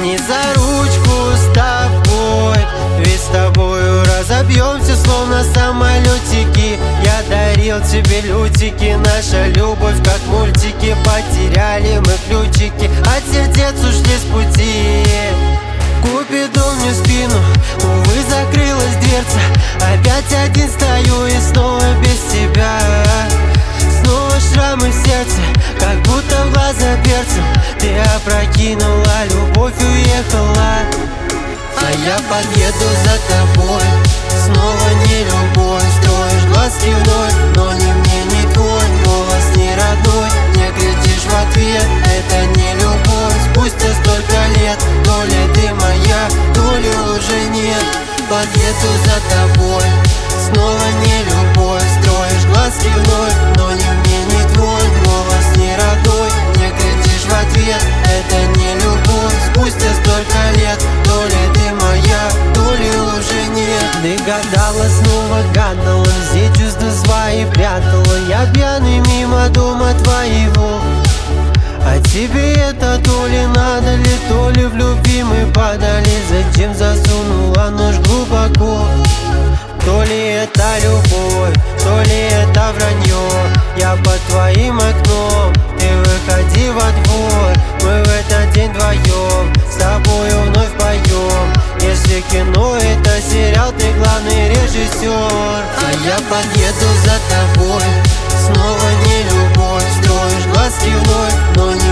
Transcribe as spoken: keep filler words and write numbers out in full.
Не за ручку с тобой, ведь с тобою разобьемся, словно самолетики. Я дарил тебе лютики, наша любовь как мультики. Потеряли мы ключики, от сердец ушли с пути. Купидон мне в спину, увы, закрылась дверца. Опять один стою и снова без тебя. Снова шрамы в сердце, как будто в глаза перцем. Ты опрокинула, любовь уехала, а я подъеду за тобой. Снова не любовь, строишь глазки вновь, но ни мне, ни твой голос не родной. Не кричишь в ответ, это не любовь. Спустя столько лет, то ли ты моя, то ли уже нет. Подъеду за тобой, снова не любовь, строишь глазки вновь, но ни мне, ни твой голос не родной. Не кричишь в ответ, это не любовь. Спустя столько лет, то ли ты моя, то ли уже нет. Ты гадала, снова гадала, все чувства свои прятала. Я пьяный мимо дома твоего. А тебе это то ли надо ли, то ли в любви мы падали. Зачем засунула нож глубоко? То ли это любовь, то ли это вранье. Я под твоим окном, ты выходи во двор. Мы в этот день вдвоем с тобою вновь поем. Если кино это сериал, ты главный режиссер. А я подъеду за тобой, снова не любовь, строишь глазки вновь, но не